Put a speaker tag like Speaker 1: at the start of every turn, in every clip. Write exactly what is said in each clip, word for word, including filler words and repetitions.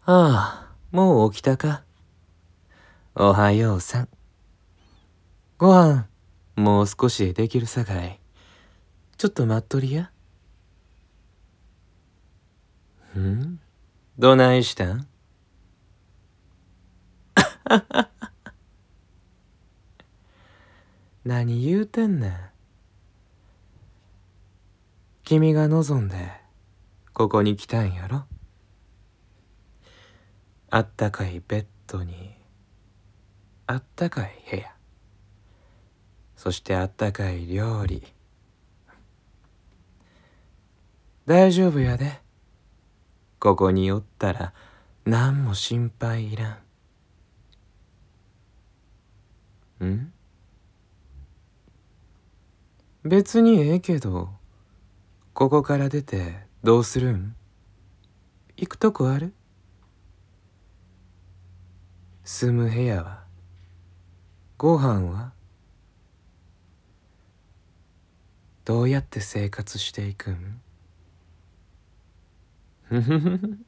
Speaker 1: ああ、もう起きたか。おはようさん。ご飯、もう少しでできるさかい。ちょっと待っとりや。んどないしたん？何言うてんねん。君が望んで、ここに来たんやろ。あったかいベッドに、あったかい部屋。そしてあったかい料理。大丈夫やで。ここにおったら、何も心配いらん。ん別にええけど、ここから出てどうするん？行くとこある？住む部屋は？ご飯は？どうやって生活していくん？ふふふふ。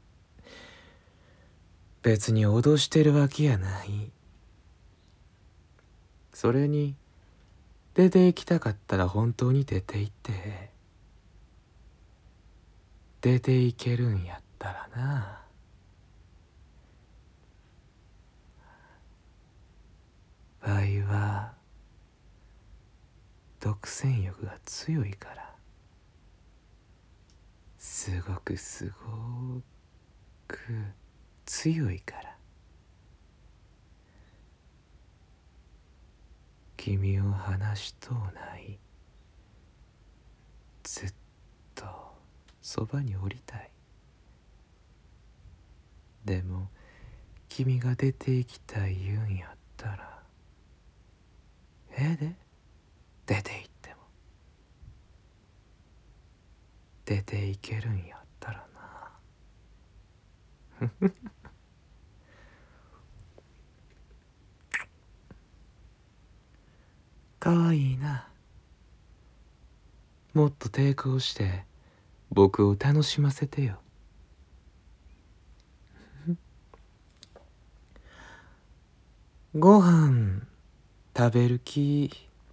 Speaker 1: 別に脅してるわけやない。それに、出て行きたかったら本当に出て行って、出て行けるんやったらな。場合は、独占欲が強いから。すごくすごく強いから。君を離しとうない。ずっとそばにおりたい。でも君が出て行きたい言うんやったらええで。出て行っても出て行けるんやったらな。かわいいな。もっと抵抗して僕を楽しませてよ。ご飯食べる気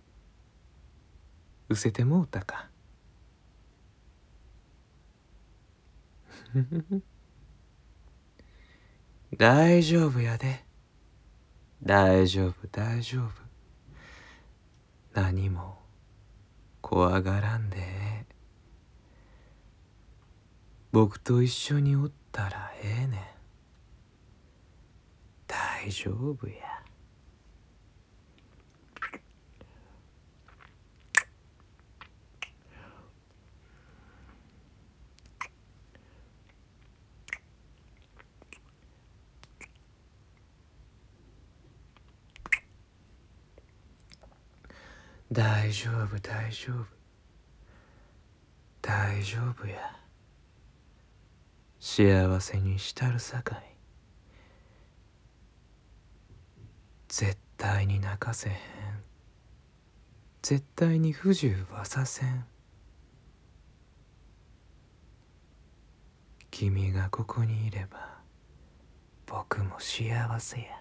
Speaker 1: うせてもうたか。大丈夫やで。大丈夫大丈夫。何も怖がらんでええ。僕と一緒におったらええねん。大丈夫や。大丈夫大丈夫。大丈夫や。幸せにしたるさかい。絶対に泣かせへん。絶対に不自由はさせん。君がここにいれば僕も幸せや。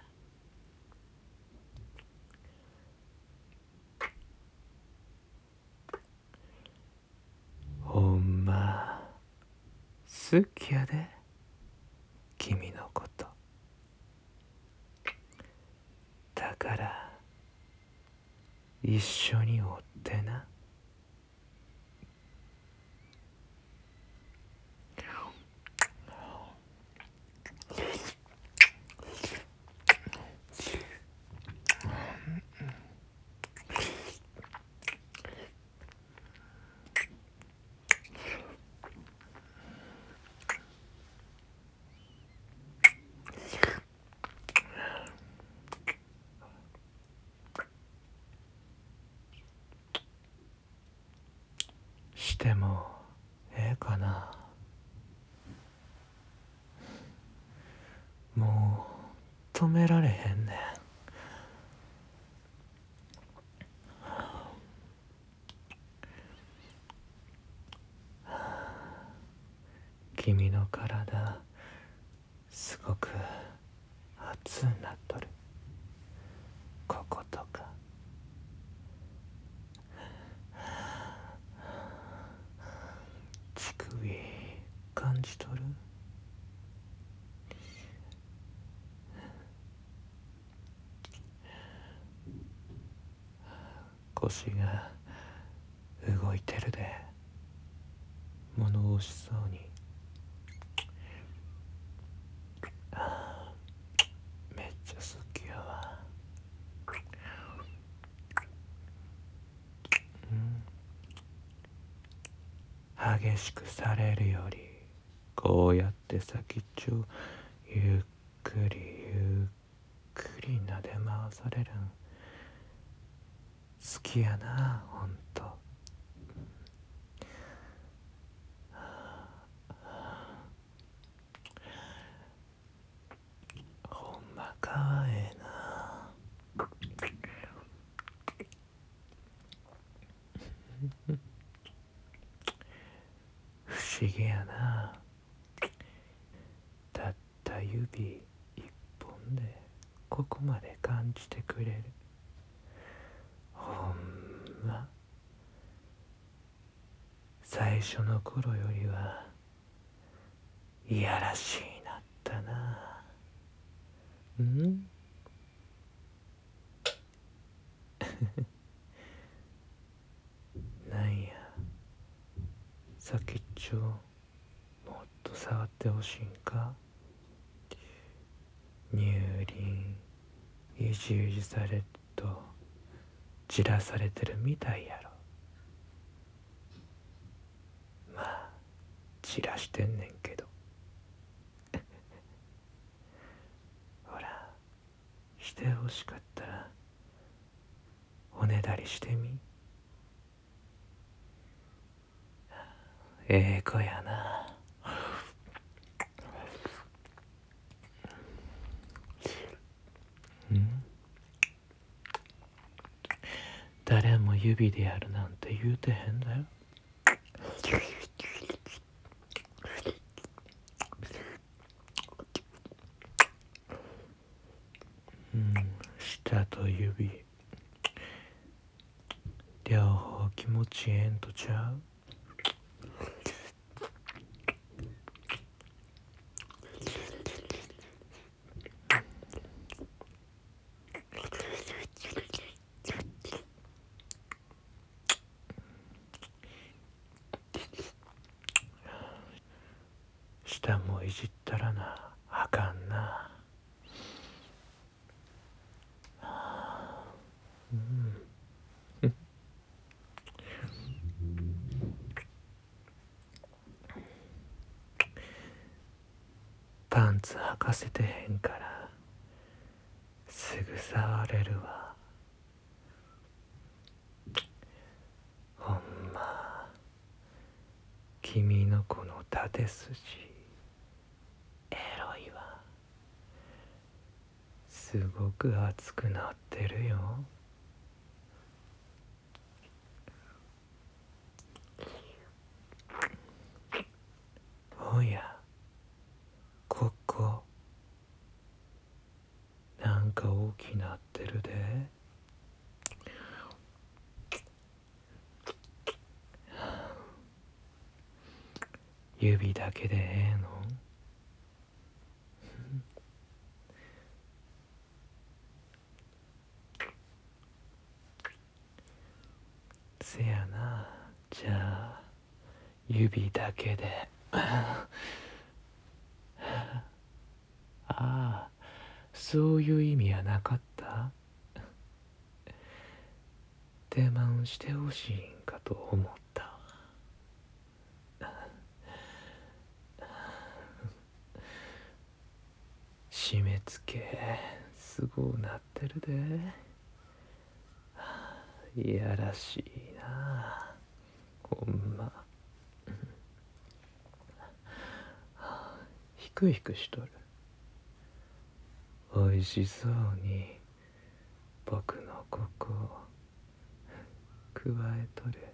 Speaker 1: ほんま好きやで。君のこと。だから一緒におってな。してもええかな。もう止められへんねん。君の体すごく熱なっとる。こことか乳首感じとる。腰が動いてるで、物惜しそうに。めっちゃ好きやわ。うん、激しくされるよりこうやって先っちょゆっくりゆっくりなで回されるん好きやな、ほんと。ほんまかわええな。不思議やな。たった指一本でここまで感じてくれる。ほんま最初の頃よりはいやらしいなったな。うんなんや、先っちょもっと触ってほしいんか。乳輪いじいじされるとじらされてるみたいやろ。まあじらしてんねんけどほら、してほしかったらおねだりしてみ。ええ子やな。うん、誰も指でやるなんて言うてへんだよ。うん、舌と指両方気持ちええんとちゃう。舌もいじったらなあかんな。うん、パンツ履かせてへんからすぐ触れるわ。ほんま君のこの縦筋エロいわ。すごく熱くなってるよ。おや、ここなんか大きなってるで。指だけでええの？せやな。じゃあ指だけでああ、そういう意味やなかった。手満してほしいんかと思った。締め付けすごうなってるで。いやらしいな、ほんま。ひくひくしとる。おいしそうに僕のここをくわえとる。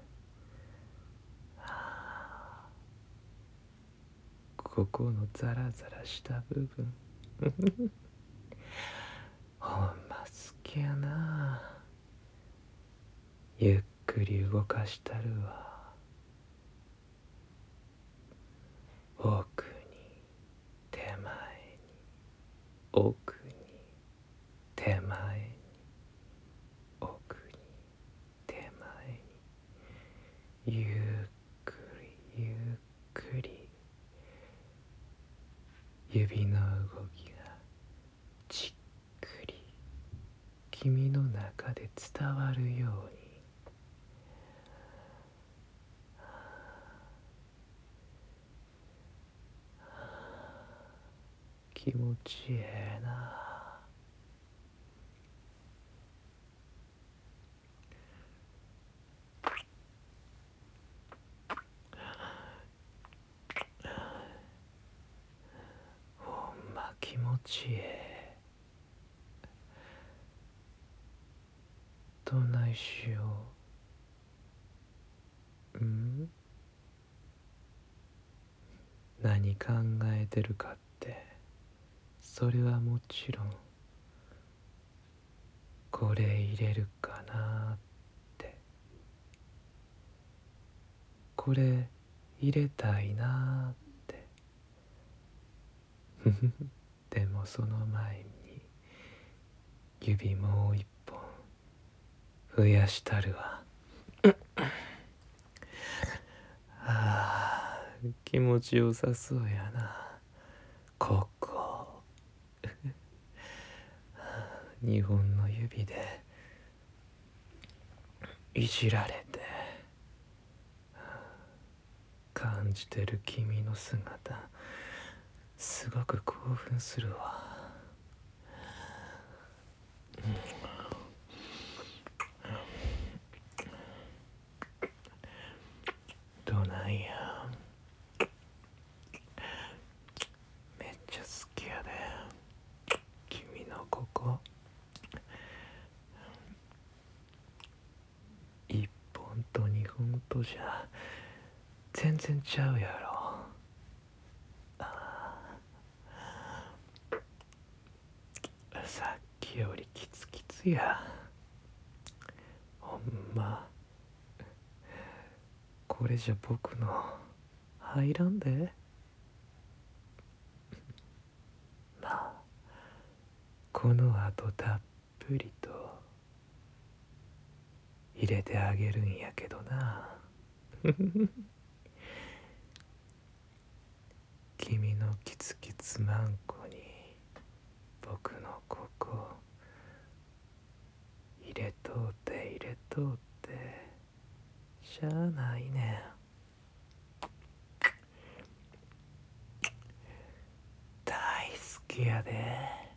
Speaker 1: ここのザラザラした部分ほんま好きやな。ゆっくり動かしたるわ。奥に手前に奥に手前に奥に手前にゆっくりゆっくり指の動きがじっくり君の中で伝わるように。気持ちええな。ほんま気持ちええ。どないしよう。うん何考えてるかって、それはもちろんこれ入れるかなって、これ入れたいなって。ふふふでもその前に指もう一本増やしたるわ。あー気持ちよさそうやな。ここ二本の指でいじられて感じてる君の姿、すごく興奮するわ。どないや、めっちゃ好きやで君のここ。一本と二本とじゃ全然ちゃうやろ。さっきよりキツキツや。ほんまこれじゃ僕の入らんで。まあこのあとたっぷりと入れてあげるんやけどな。君のキツキツマンコに僕のここ入れとうて入れとうてしゃあないねん。大好きやで。